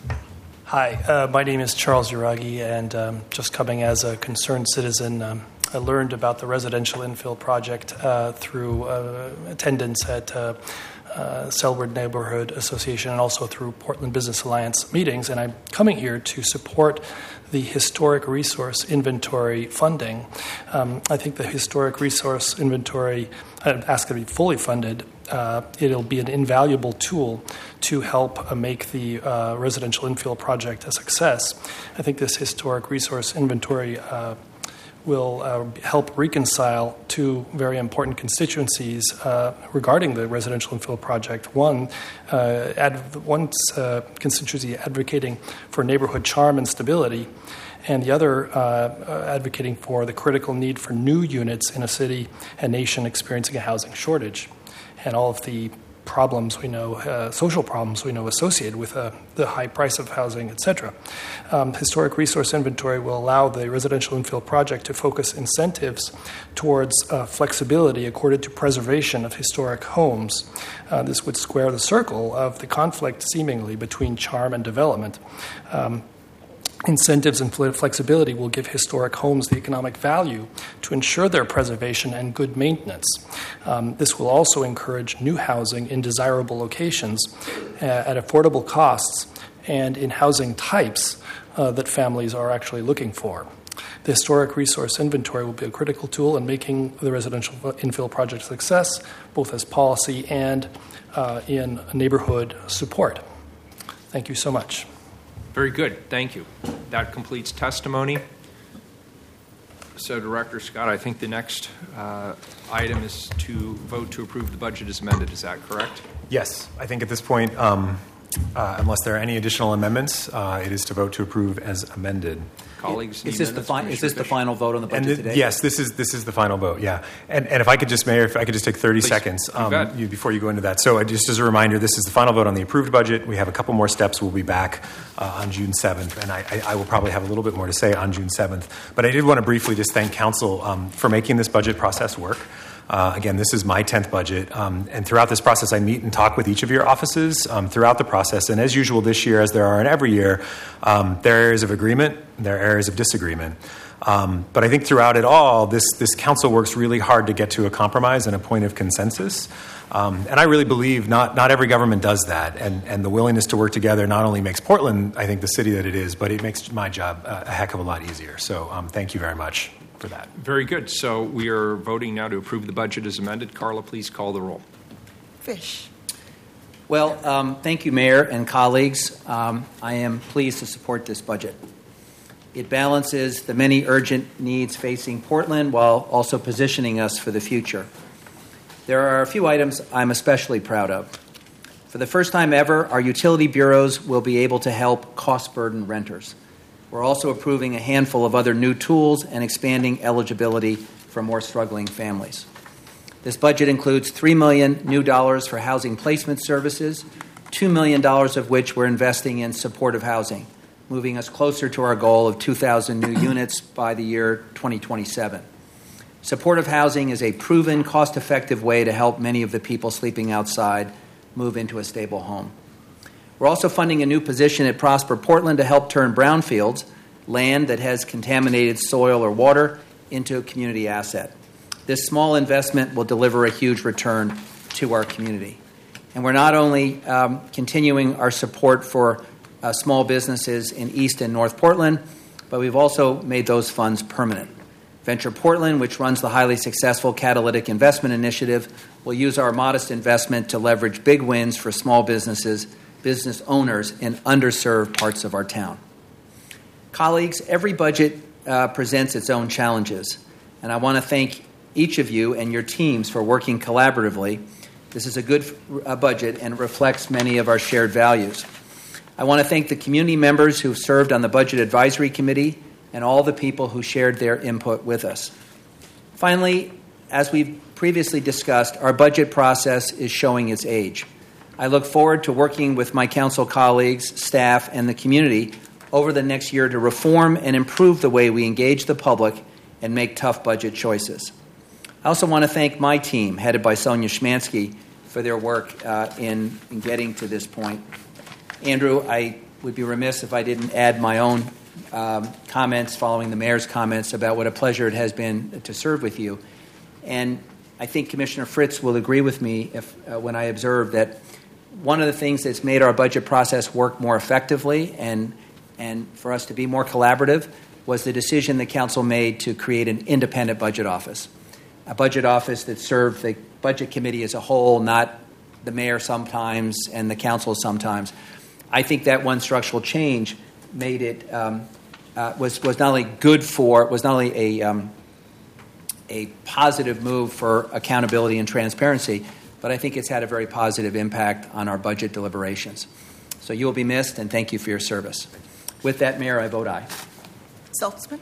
Hi, my name is Charles Uragi, and just coming as a concerned citizen, I learned about the residential infill project through attendance at Selward Neighborhood Association and also through Portland Business Alliance meetings, and I'm coming here to support the historic resource inventory funding. I think the historic resource inventory, I'd ask it to be fully funded. It'll be an invaluable tool to help make the residential infill project a success. I think this historic resource inventory will help reconcile two very important constituencies regarding the residential infill project. One constituency advocating for neighborhood charm and stability, and the other advocating for the critical need for new units in a city and nation experiencing a housing shortage, and all of the problems we know, social problems we know associated with the high price of housing, etc. Historic resource inventory will allow the residential infill project to focus incentives towards flexibility according to preservation of historic homes. This would square the circle of the conflict seemingly between charm and development. Incentives and flexibility will give historic homes the economic value to ensure their preservation and good maintenance. This will also encourage new housing in desirable locations at affordable costs and in housing types that families are actually looking for. The historic resource inventory will be a critical tool in making the residential infill project a success, both as policy and in neighborhood support. Thank you so much. Very good. Thank you. That completes testimony. So, Director Scott, I think the next item is to vote to approve the budget as amended. Is that correct? Yes. I think at this point, unless there are any additional amendments, it is to vote to approve as amended. Colleagues, is this the final vote on the budget today? Yes, this is the final vote. Yeah, and if I could just, Mayor, if I could just take 30 seconds before you go into that. So, just as a reminder, this is the final vote on the approved budget. We have a couple more steps. We'll be back on June 7th, and I will probably have a little bit more to say on June 7th. But I did want to briefly just thank Council for making this budget process work. Again, this is my 10th budget, and throughout this process, I meet and talk with each of your offices throughout the process. And as usual this year, as there are in every year, there are areas of agreement, there are areas of disagreement. But I think throughout it all, this council works really hard to get to a compromise and a point of consensus. And I really believe not every government does that. And the willingness to work together not only makes Portland, I think, the city that it is, but it makes my job a heck of a lot easier. So thank you very much for that. Very good. So we are voting now to approve the budget as amended. Carla, please call the roll. Fish. Well, thank you, Mayor and colleagues. I am pleased to support this budget. It balances the many urgent needs facing Portland while also positioning us for the future. There are a few items I'm especially proud of. For the first time ever, our utility bureaus will be able to help cost-burdened renters. We're also approving a handful of other new tools and expanding eligibility for more struggling families. This budget includes $3 million new dollars for housing placement services, $2 million of which we're investing in supportive housing, moving us closer to our goal of 2,000 new units by the year 2027. Supportive housing is a proven, cost-effective way to help many of the people sleeping outside move into a stable home. We're also funding a new position at Prosper Portland to help turn brownfields, land that has contaminated soil or water, into a community asset. This small investment will deliver a huge return to our community. And we're not only continuing our support for small businesses in East and North Portland, but we've also made those funds permanent. Venture Portland, which runs the highly successful Catalytic Investment Initiative, will use our modest investment to leverage big wins for small business owners in underserved parts of our town. Colleagues, every budget presents its own challenges, and I want to thank each of you and your teams for working collaboratively. This is a good budget and reflects many of our shared values. I want to thank the community members who served on the Budget Advisory Committee and all the people who shared their input with us. Finally, as we've previously discussed, our budget process is showing its age. I look forward to working with my council colleagues, staff, and the community over the next year to reform and improve the way we engage the public and make tough budget choices. I also want to thank my team, headed by Sonia Schmansky, for their work in getting to this point. Andrew, I would be remiss if I didn't add my own comments following the mayor's comments about what a pleasure it has been to serve with you. And I think Commissioner Fritz will agree with me when I observe that one of the things that's made our budget process work more effectively and for us to be more collaborative was the decision the council made to create an independent budget office, a budget office that served the budget committee as a whole, not the mayor sometimes and the council sometimes. I think that one structural change made it was not only good for, was not only a positive move for accountability and transparency, but I think it's had a very positive impact on our budget deliberations. So you will be missed, and thank you for your service. With that, Mayor, I vote aye. Saltzman?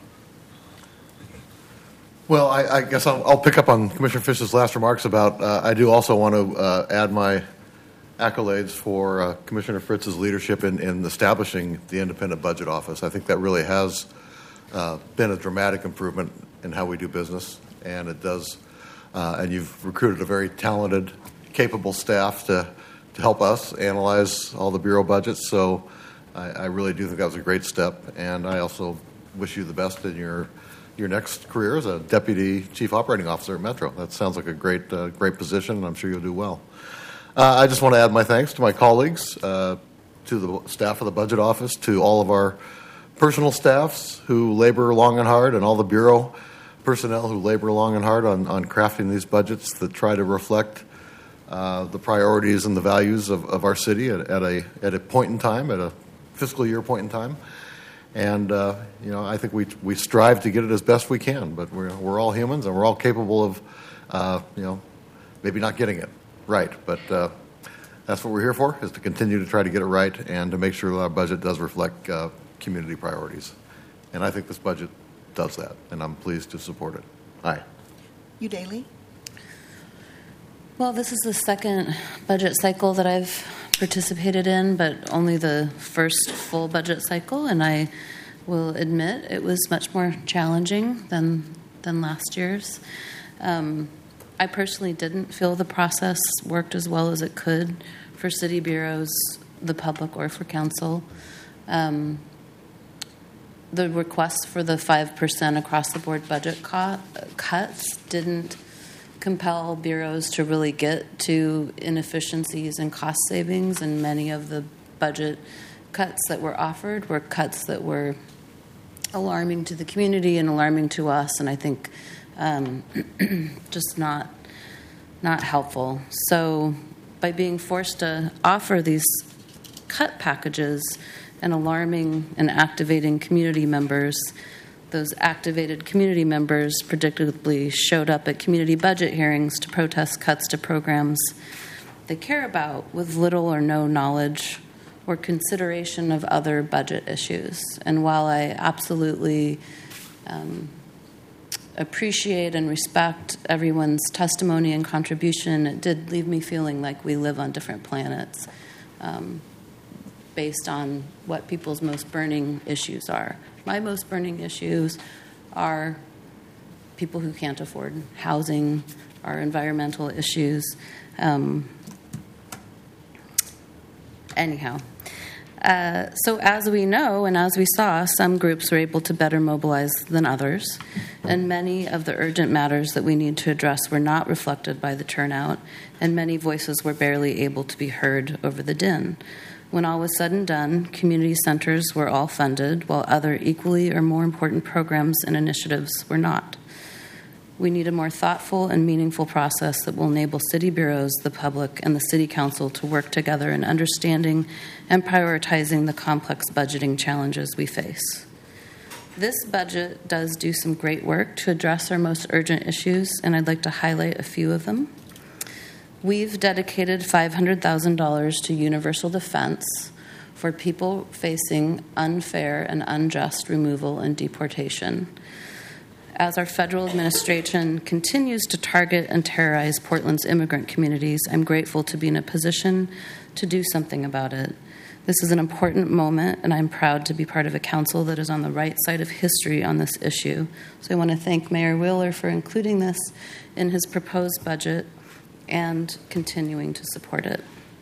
Well, I guess I'll pick up on Commissioner Fish's last remarks about, I do also want to add my accolades for Commissioner Fritz's leadership in establishing the Independent Budget Office. I think that really has been a dramatic improvement in how we do business, and it does, and you've recruited a very talented, capable staff to help us analyze all the Bureau budgets, so I really do think that was a great step, and I also wish you the best in your next career as a Deputy Chief Operating Officer at Metro. That sounds like a great position, and I'm sure you'll do well. I just want to add my thanks to my colleagues, to the staff of the Budget Office, to all of our personal staffs who labor long and hard, and all the Bureau personnel who labor long and hard on crafting these budgets that try to reflect the priorities and the values of our city at a point in time, at a fiscal year point in time. And I think we strive to get it as best we can, but we're all humans and we're all capable of maybe not getting it right. But that's what we're here for, is to continue to try to get it right and to make sure that our budget does reflect community priorities. And I think this budget does that, and I'm pleased to support it. Aye. Udaley? Well, this is the second budget cycle that I've participated in, but only the first full budget cycle, and I will admit it was much more challenging than last year's. I personally didn't feel the process worked as well as it could for city bureaus, the public, or for council. The request for the 5% across-the-board budget cuts didn't compel bureaus to really get to inefficiencies and cost savings, and many of the budget cuts that were offered were cuts that were alarming to the community and alarming to us, and I think just not helpful. So by being forced to offer these cut packages and alarming and activating community members, those activated community members predictably showed up at community budget hearings to protest cuts to programs they care about with little or no knowledge or consideration of other budget issues. And while I absolutely appreciate and respect everyone's testimony and contribution, it did leave me feeling like we live on different planets based on what people's most burning issues are. My most burning issues are people who can't afford housing, our environmental issues. Anyhow, so as we know and as we saw, some groups were able to better mobilize than others, and many of the urgent matters that we need to address were not reflected by the turnout, and many voices were barely able to be heard over the din. When all was said and done, community centers were all funded, while other equally or more important programs and initiatives were not. We need a more thoughtful and meaningful process that will enable city bureaus, the public, and the city council to work together in understanding and prioritizing the complex budgeting challenges we face. This budget does do some great work to address our most urgent issues, and I'd like to highlight a few of them. We've dedicated $500,000 to universal defense for people facing unfair and unjust removal and deportation. As our federal administration continues to target and terrorize Portland's immigrant communities, I'm grateful to be in a position to do something about it. This is an important moment, and I'm proud to be part of a council that is on the right side of history on this issue. So I want to thank Mayor Wheeler for including this in his proposed budget and continuing to support it.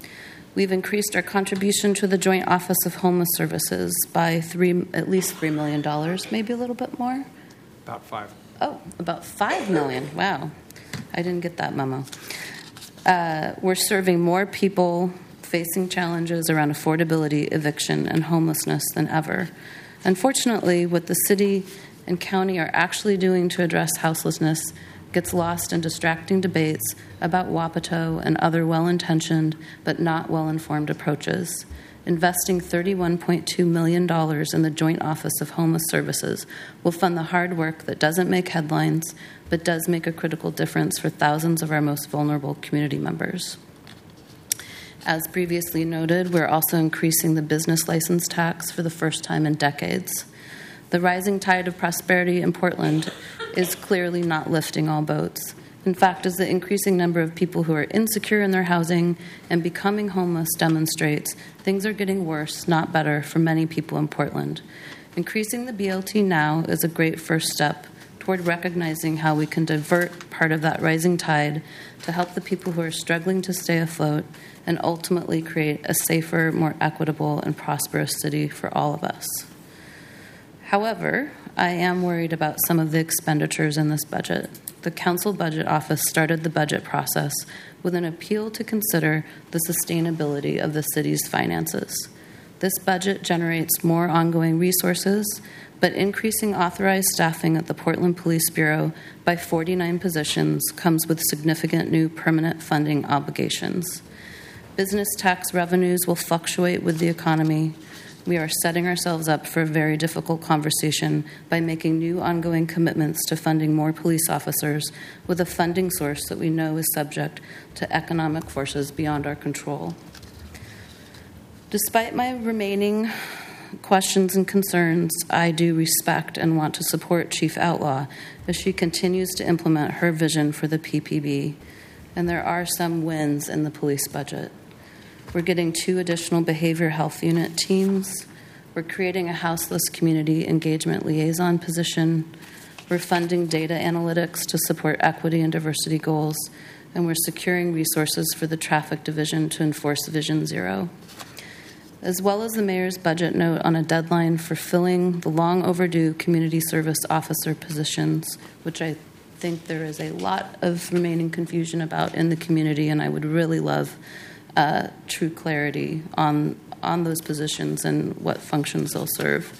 We've increased our contribution to the Joint Office of Homeless Services by at least $3 million, maybe a little bit more. About 5. Oh, about $5 million. Wow. I didn't get that memo. We're serving more people facing challenges around affordability, eviction, and homelessness than ever. Unfortunately, what the city and county are actually doing to address houselessness gets lost in distracting debates about Wapato and other well-intentioned but not well-informed approaches. Investing $31.2 million in the Joint Office of Homeless Services will fund the hard work that doesn't make headlines but does make a critical difference for thousands of our most vulnerable community members. As previously noted, we're also increasing the business license tax for the first time in decades. The rising tide of prosperity in Portland is clearly not lifting all boats. In fact, as the increasing number of people who are insecure in their housing and becoming homeless demonstrates, things are getting worse, not better, for many people in Portland. Increasing the BLT now is a great first step toward recognizing how we can divert part of that rising tide to help the people who are struggling to stay afloat and ultimately create a safer, more equitable, and prosperous city for all of us. However, I am worried about some of the expenditures in this budget. The Council Budget Office started the budget process with an appeal to consider the sustainability of the city's finances. This budget generates more ongoing resources, but increasing authorized staffing at the Portland Police Bureau by 49 positions comes with significant new permanent funding obligations. Business tax revenues will fluctuate with the economy. We are setting ourselves up for a very difficult conversation by making new ongoing commitments to funding more police officers with a funding source that we know is subject to economic forces beyond our control. Despite my remaining questions and concerns, I do respect and want to support Chief Outlaw as she continues to implement her vision for the PPB. And there are some wins in the police budget. We're getting 2 additional behavioral health unit teams. We're creating a houseless community engagement liaison position. We're funding data analytics to support equity and diversity goals. And we're securing resources for the traffic division to enforce Vision Zero. As well as the mayor's budget note on a deadline for filling the long overdue community service officer positions, which I think there is a lot of remaining confusion about in the community, and I would really love true clarity on those positions and what functions they'll serve,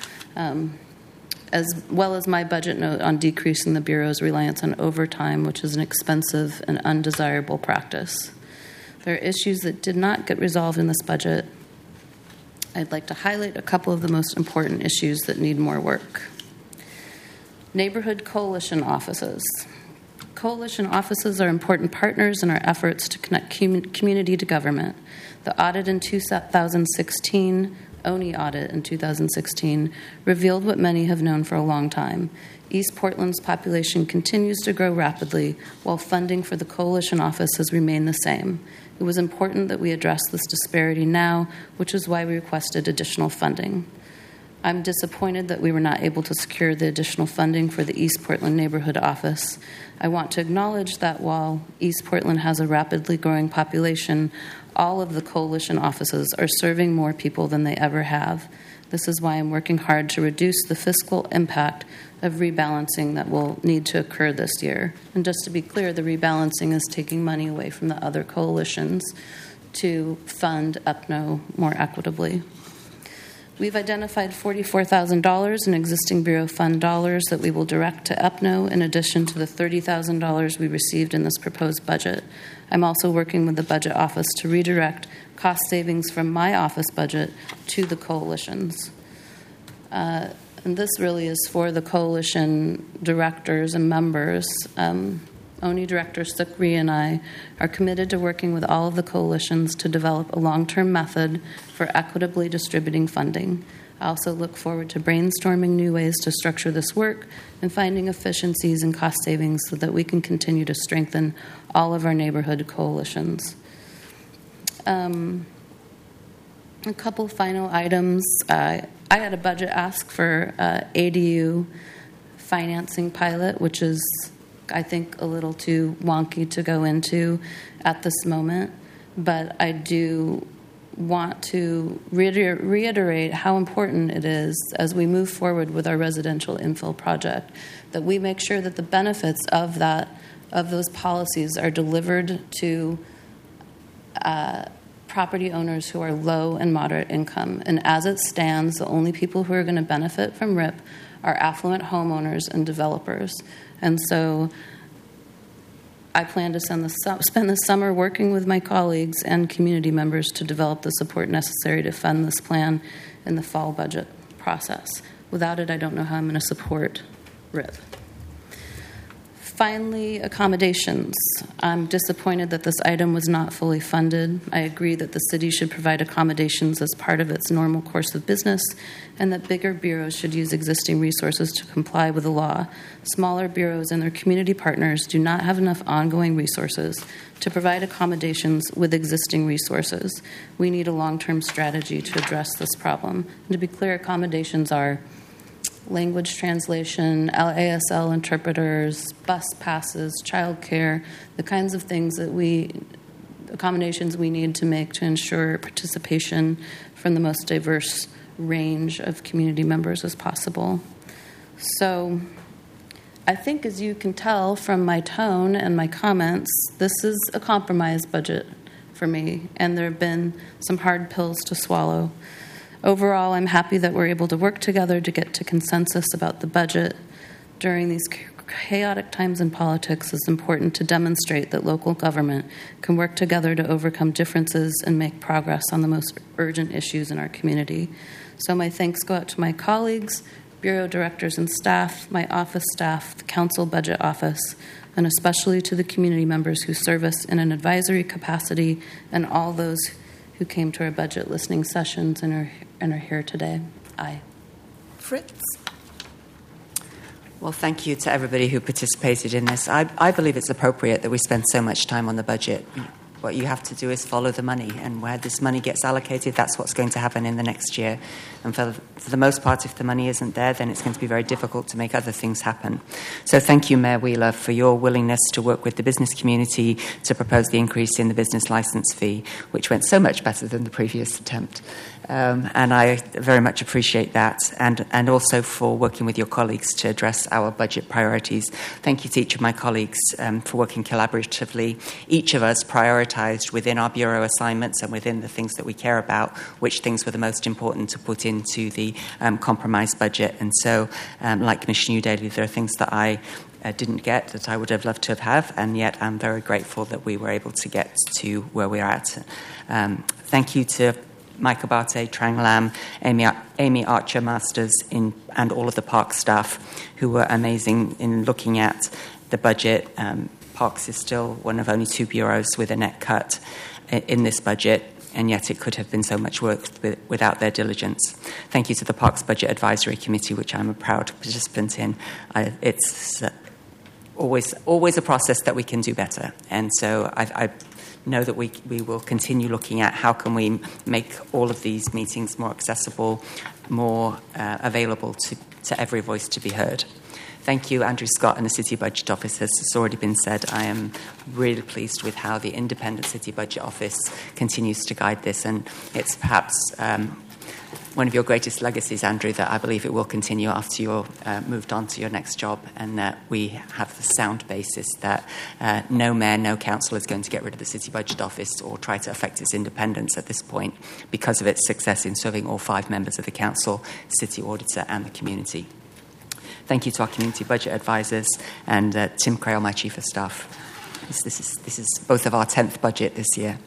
as well as my budget note on decreasing the Bureau's reliance on overtime, which is an expensive and undesirable practice. There are issues that did not get resolved in this budget. I'd like to highlight a couple of the most important issues that need more work. Neighborhood coalition offices. Coalition offices are important partners in our efforts to connect community to government. The audit in 2016, ONI audit in 2016, revealed what many have known for a long time. East Portland's population continues to grow rapidly, while funding for the coalition office has remained the same. It was important that we address this disparity now, which is why we requested additional funding. I'm disappointed that we were not able to secure the additional funding for the East Portland Neighborhood Office. I want to acknowledge that while East Portland has a rapidly growing population, all of the coalition offices are serving more people than they ever have. This is why I'm working hard to reduce the fiscal impact of rebalancing that will need to occur this year. And just to be clear, the rebalancing is taking money away from the other coalitions to fund UPNO more equitably. We've identified $44,000 in existing Bureau fund dollars that we will direct to UPNO in addition to the $30,000 we received in this proposed budget. I'm also working with the Budget Office to redirect cost savings from my office budget to the coalitions. And this really is for the coalition directors and members. ONI Director Sukri and I are committed to working with all of the coalitions to develop a long-term method for equitably distributing funding. I also look forward to brainstorming new ways to structure this work and finding efficiencies and cost savings so that we can continue to strengthen all of our neighborhood coalitions. A couple final items. I had a budget ask for ADU financing pilot, which is, I think, a little too wonky to go into at this moment. but I do want to reiterate how important it is as we move forward with our residential infill project that we make sure that the benefits of those policies are delivered to property owners who are low and moderate income. And as it stands, the only people who are going to benefit from RIP are affluent homeowners and developers. And so I plan to spend the summer working with my colleagues and community members to develop the support necessary to fund this plan in the fall budget process. Without it, I don't know how I'm going to support RIP. Finally, accommodations. I'm disappointed that this item was not fully funded. I agree that the city should provide accommodations as part of its normal course of business and that bigger bureaus should use existing resources to comply with the law. Smaller bureaus and their community partners do not have enough ongoing resources to provide accommodations with existing resources. We need a long-term strategy to address this problem. And to be clear, accommodations are language translation, ASL interpreters, bus passes, childcare, the kinds of things accommodations we need to make to ensure participation from the most diverse range of community members as possible. So I think, as you can tell from my tone and my comments, this is a compromise budget for me, and there have been some hard pills to swallow. Overall, I'm happy that we're able to work together to get to consensus about the budget. During these chaotic times in politics, it's important to demonstrate that local government can work together to overcome differences and make progress on the most urgent issues in our community. So my thanks go out to my colleagues, bureau directors and staff, my office staff, the council budget office, and especially to the community members who serve us in an advisory capacity and all those who came to our budget listening sessions and are here today. Aye. Fritz? Well, thank you to everybody who participated in this. I believe it's appropriate that we spend so much time on the budget. What you have to do is follow the money, and where this money gets allocated, that's what's going to happen in the next year. And for the most part, if the money isn't there, then it's going to be very difficult to make other things happen. So thank you, Mayor Wheeler, for your willingness to work with the business community to propose the increase in the business license fee, which went so much better than the previous attempt. And I very much appreciate that, and also for working with your colleagues to address our budget priorities. Thank you to each of my colleagues for working collaboratively. Each of us prioritized within our bureau assignments and within the things that we care about, which things were the most important to put into the compromise budget. And so, like Commissioner Daly, there are things that I didn't get that I would have loved to have, and yet I'm very grateful that we were able to get to where we're at. Thank you to Mike Abate, Trang Lam, Amy Archer Masters, and all of the Park staff who were amazing in looking at the budget. Parks is still one of only 2 bureaus with a net cut in this budget, and yet it could have been so much work without their diligence. Thank you to the Parks Budget Advisory Committee, which I'm a proud participant in. It's always a process that we can do better, and so I know that we will continue looking at how can we make all of these meetings more accessible, more available to every voice to be heard. Thank you, Andrew Scott and the City Budget Office. As has already been said, I am really pleased with how the Independent City Budget Office continues to guide this, and it's perhaps one of your greatest legacies, Andrew, that I believe it will continue after you're moved on to your next job, and that we have the sound basis that no mayor, no council is going to get rid of the City Budget Office or try to affect its independence at this point because of its success in serving all 5 members of the council, city auditor, and the community. Thank you to our community budget advisors and Tim Crail, my chief of staff. This is both of our 10th budget this year.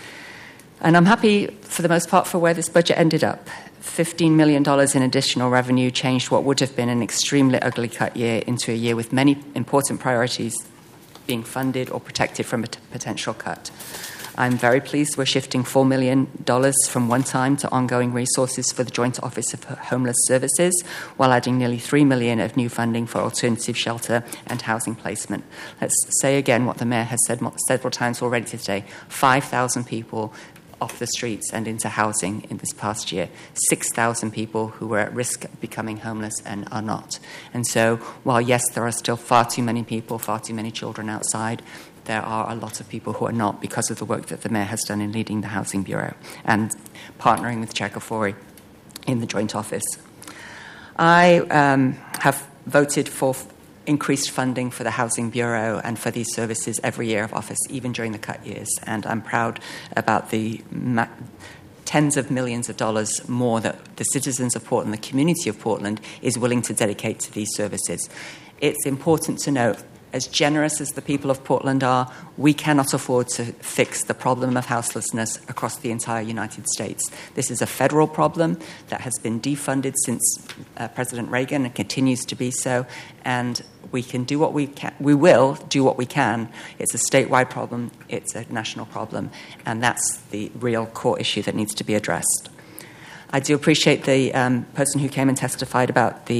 And I'm happy, for the most part, for where this budget ended up. $15 million in additional revenue changed what would have been an extremely ugly cut year into a year with many important priorities being funded or protected from a potential cut. I'm very pleased we're shifting $4 million from one-time to ongoing resources for the Joint Office of Homeless Services, while adding nearly $3 million of new funding for alternative shelter and housing placement. Let's say again what the Mayor has said several times already today. 5,000 people off the streets and into housing in this past year. 6,000 people who were at risk of becoming homeless and are not. And so while, yes, there are still far too many people, far too many children outside, there are a lot of people who are not because of the work that the Mayor has done in leading the Housing Bureau and partnering with Chair Kafori in the Joint Office. I have voted for increased funding for the Housing Bureau and for these services every year of office, even during the cut years. And I'm proud about the tens of millions of dollars more that the citizens of Portland, the community of Portland, is willing to dedicate to these services. It's important to note, as generous as the people of Portland are, we cannot afford to fix the problem of houselessness across the entire United States. This is a federal problem that has been defunded since President Reagan and continues to be so, and we can do what we can. We will do what we can. It's a statewide problem. It's a national problem, and that's the real core issue that needs to be addressed. I do appreciate the person who came and testified about the